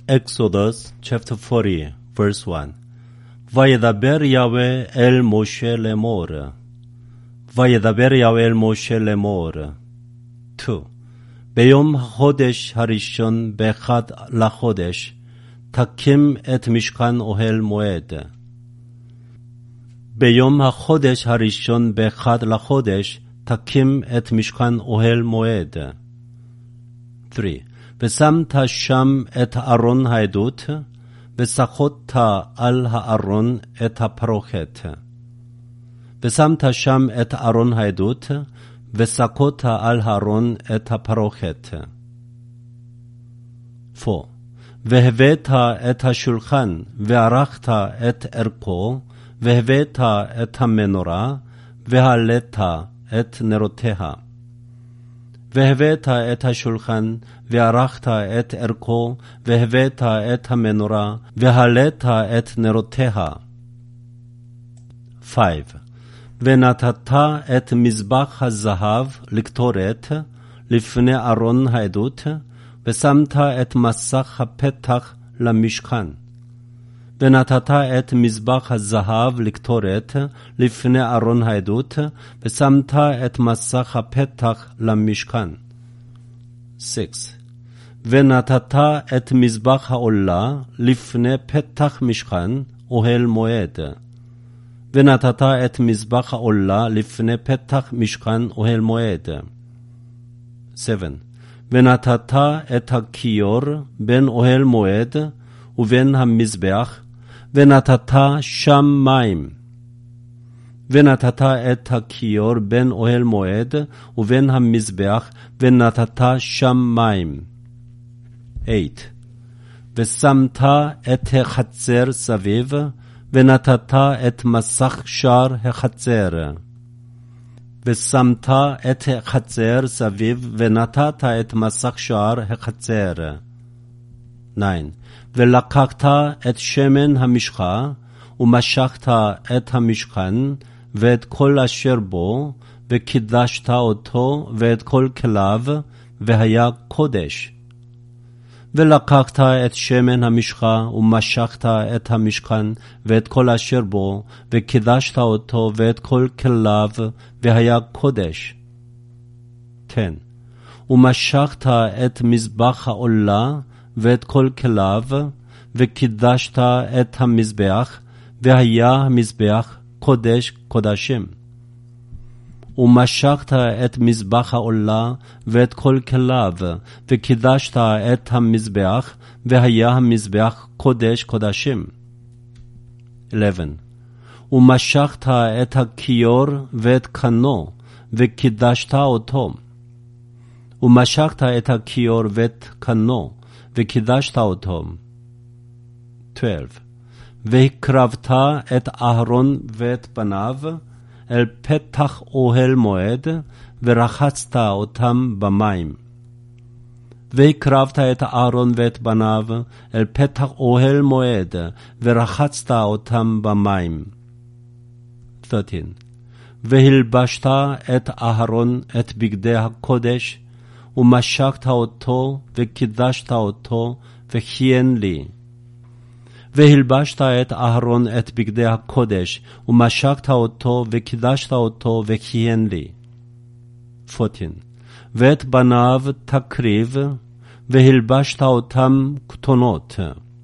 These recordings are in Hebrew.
Exodus chapter 40 verse 1 וידבר יהוה אל משה לאמור. וידבר יהוה אל משה לאמור. 2. ביום החודש הראשון באחד לחודש תקים את משכן אוהל מועד. ביום החודש הראשון באחד לחודש תקים את משכן אוהל מועד. 3. ושמת שם את ארון העדות, וסחטת על הארון את הפרוכת. ושמת שם את ארון העדות, וסחטת על הארון את הפרוכת. 4. והבאת את השולחן, וערכת את ערכו, והבאת את המנורה, והעלית את נרותיה. והבאת את השולחן, וערכת את ערכו, והבאת את המנורה, והעלית את נרותיה. 5. ונתת את מזבח הזהב לקטורת לפני ארון העדות, ושמת את מסך הפתח למשכן. ונתת את מזבח הזהב לקטורת לפני ארון העדות, ושמת את מסך הפתח למשכן. 6. ונתת את מזבח העולה לפני פתח משכן אוהל מועד. ונתת את מזבח העולה לפני פתח משכן אוהל מועד. 7. ונתת את הכיור בין אוהל מועד ובין המזבח, ונתת שם מים. ונתת את הכיור בין אוהל מועד ובין המזבח, ונתת שם מים. 8. ושמת את החצר סביב, ונתת את מסך שער החצר. ושמת את החצר סביב, ונתת את מסך שער החצר. 9. ולקחת את שמן המשחה, ומשכת את המשכן, ואת כל אשר בו, וקידשת אותו, ואת כל כליו, והיה קודש. ולקחת את שמן המשחה, ומשכת את המשכן, ואת כל אשר בו, וקידשת אותו, ואת כל כליו, והיה קודש. 10. ומשכת את מזבח העולה, ואת כל כליו, וקידשת את המזבח, והיה המזבח קודש קודשים. ומשכת את מזבח העולה, ואת כל כליו, וקידשת את המזבח, והיה המזבח קודש קודשים. 11. ומשכת את הכיור ואת קנו, וקידשת אותו. ומשכת את הכיור ואת קנו, וקידשת אותו. 12. והקרבת את אהרון ואת בניו אל פתח אוהל מועד, ורחצת אותם במים. והקרבת את אהרון ואת בניו אל פתח אוהל מועד, ורחצת אותם במים. 13. והלבשת את אהרון את בגדי הקודש, ומשכת אותו, וקידשת אותו, וכיהן לי. והלבשת את אהרון את בגדי הקודש, ומשכת אותו, וקידשת אותו, וכיהן לי. 14. ואת בניו תקריב, והלבשת אותם כתונות.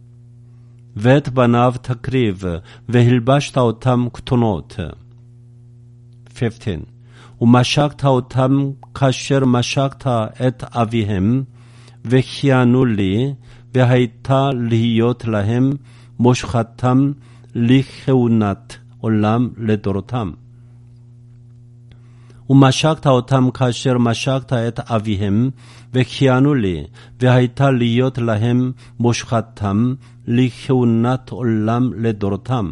ואת בניו תקריב, והלבשת אותם כתונות. 15. ומשכת אותם כאשר משכת את אביהם, וכיהנו לי, והייתה להיות להם מושכתם לכהונת עולם לדורותם. ומשכת אותם כאשר משכת את אביהם, וכיהנו לי, והייתה להיות להם מושכתם לכהונת עולם לדורותם.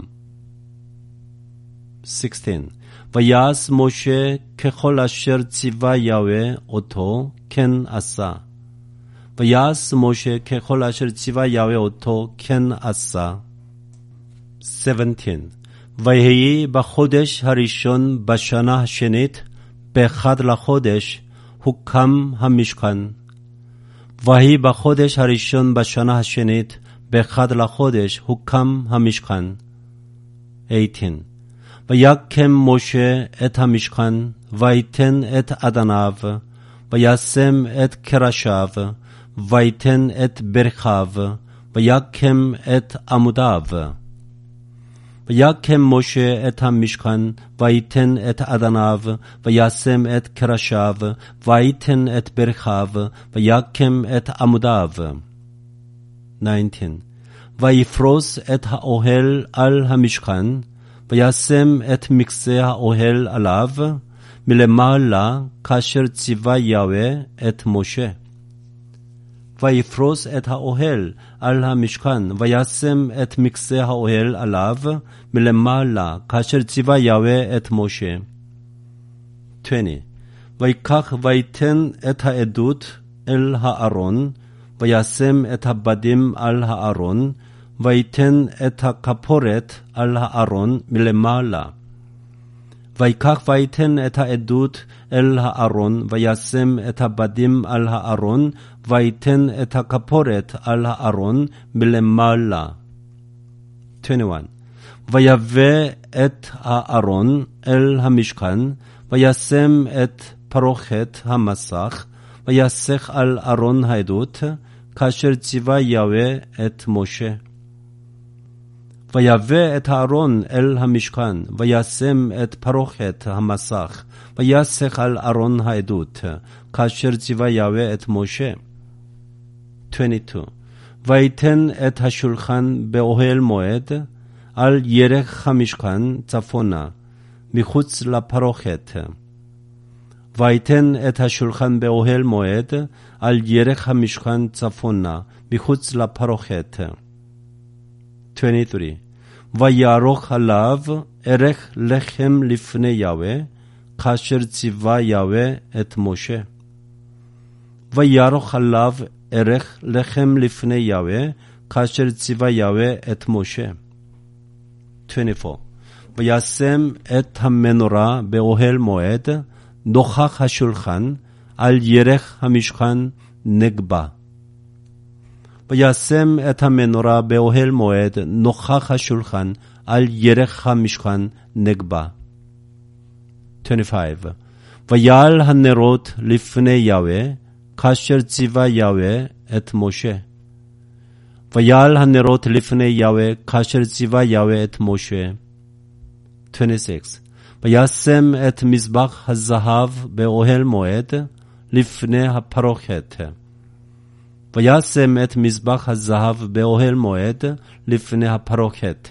16. ויעש משה ככל אשר ציווה יהוה אותו, כן עשה. ויעש משה ככל אשר ציווה יהוה אותו, כן עשה. 17. ויהי בחודש הראשון בשנה השנית, באחד לחודש, הוקם המשכן. ויהי בחודש הראשון בשנה השנית, באחד לחודש, הוקם המשכן. 18. ויקם משה את המשכן, ויתן את אדניו, וישם את קרשיו, ויתן את ברכיו, ויקם את עמודיו. ויקם משה את המשכן, ויתן את אדניו, וישם את קרשיו, ויתן את ברכיו, ויקם את עמודיו. 19. ויפרוס את האוהל על המשכן, וישם את מקצה האוהל עליו, מלמעלה, כאשר ציווה יהוה את משה. ויפרוס את האוהל על המשכן, וישם את מקצה האוהל עליו, מלמעלה, כאשר ציווה יהוה את משה. 20. ויקח ויתן את העדות אל הארון, וישם את הבדים על הארון, ויתן את הכפורת על הארון מלמעלה. ויקח ויתן את העדות אל הארון, וישם את הבדים על הארון, ויתן את הכפורת על הארון מלמעלה. 21. ויבא את הארון אל המשכן, וישם את פרוכת המסך, ויסך על ארון העדות, כאשר ציווה יהוה את משה. ויבא את הארון אל המשכן, וישם את פרוכת המסך, ויסך על ארון העדות, כאשר ציווה יהוה את משה. 22. ויתן את השולחן באוהל מועד, על ירך המשכן צפונה, מחוץ לפרוכת. ויתן את השולחן באוהל מועד, על ירך המשכן צפונה, מחוץ לפרוכת. 23. ויערוך עליו ערך לחם לפני יהוה, כאשר ציווה יהוה את משה. ויערוך עליו ערך לחם לפני יהוה, כאשר ציווה יהוה את משה. 24. וישם את המנורה באוהל מועד, נוכח השולחן, על ירך המשכן נגבה. וישם את המנורה באוהל מועד, נוכח השולחן, על ירך המשכן נגבה. 25. ויעל הנרות לפני יהוה, כאשר ציווה יהוה את משה. ויעל הנרות לפני יהוה, כאשר ציווה יהוה את משה. 26. וישם את מזבח הזהב באוהל מועד, לפני הפרוכת. וישם את מזבח הזהב באוהל מועד, לפני הפרוכת.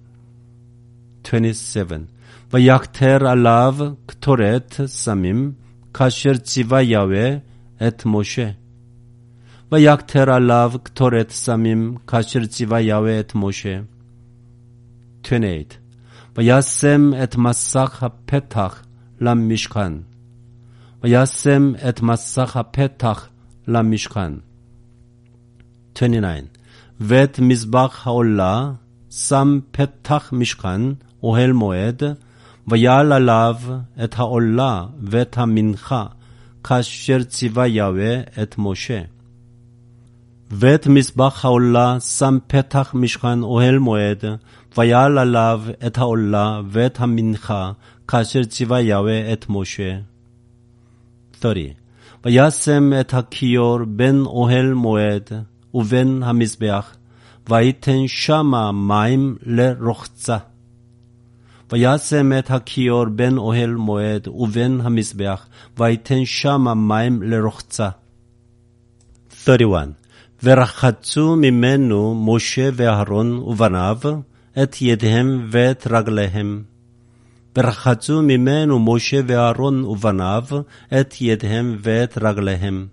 27. ויקטר עליו קטורת סמים, כאשר ציווה יהוה את משה. ויקטר עליו קטורת סמים, כאשר ציווה יהוה את משה. 28. וישם את מסך הפתח למשכן. וישם את מסך הפתח למשכן. 29. ואת מזבח העולה שם פתח משכן, אוהל מועד, ויעל עליו את העולה ואת המנחה, כאשר ציווה יהוה את משה. ואת מזבח העולה שם פתח משכן אוהל מועד, ויעל עליו את העולה ואת המנחה, כאשר ציווה יהוה את משה. 30. וישם את הכיור בין אוהל מועד ובין המזבח, ויתן שמה מים לרוחצה. וישם את הכיור בין אוהל מועד ובין המזבח, ויתן שמה מים לרוחצה. 31. ורחצו ממנו משה ואהרון ובניו את ידיהם ואת רגליהם. ורחצו ממנו משה ואהרון ובניו את ידיהם ואת רגליהם.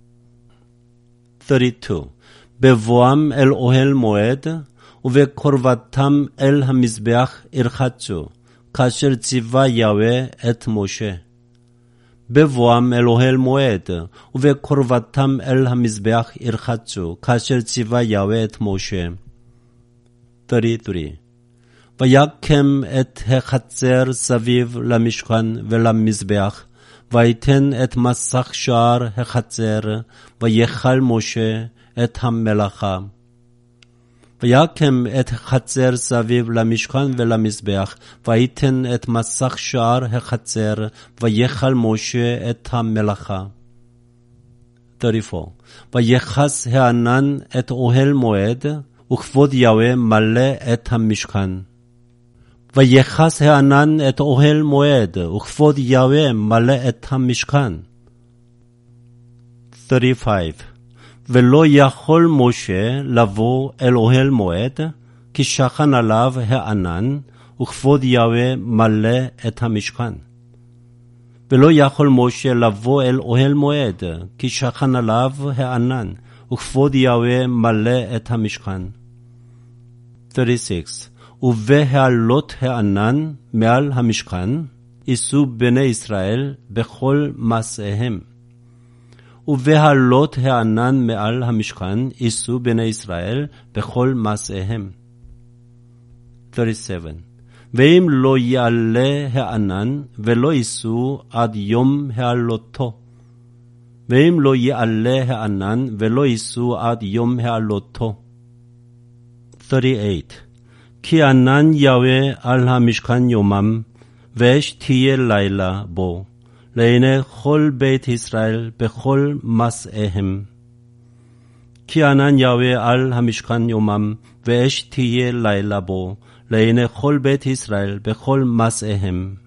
32. בבואם אל אוהל מועד, ובקרבתם אל המזבח ירחצו, כאשר ציווה יהוה את משה. בבואם אל אוהל מועד, ובקרבתם אל המזבח ירחצו, כאשר ציווה יהוה את משה. 33. ויקם את החצר סביב למשכן ולמזבח, ויתן את מסך שער החצר, ויכל משה את המלאכה. ויקם את החצר סביב למשכן ולמזבח, ויתן את מסך שער החצר, ויכל משה את המלאכה. 34. ויחס הענן את אוהל מועד, וכבוד יהוה מלא את המשכן. ויחס הענן את אוהל מועד, וכבוד יהוה מלא את המשכן. 35. ולא יכול משה לבוא אל אוהל מועד, כי שכן עליו הענן, וכבוד יהוה מלא את המשכן. ולא יכול משה לבוא אל אוהל מועד, כי שכן עליו הענן, וכבוד יהוה מלא את המשכן. 36. ובהעלות הענן מעל המשכן, יישאו בני ישראל בכל מעשיהם. ובהעלות הענן מעל המשכן, יישאו בני ישראל בכל מעשיהם. 37. ואם לא יעלה הענן, ולא יישאו עד יום העלותו. ואם לא יעלה הענן, ולא יישאו עד יום העלותו. 38. כי ענן יהוה על המשכן יומם, ואש תהיה לילה בו, לעיני כל בית ישראל בכל מסעיהם. כי ענן יהוה על המשכן יומם, ואש תהיה לילה בו, לעיני כל בית ישראל בכל מסעיהם.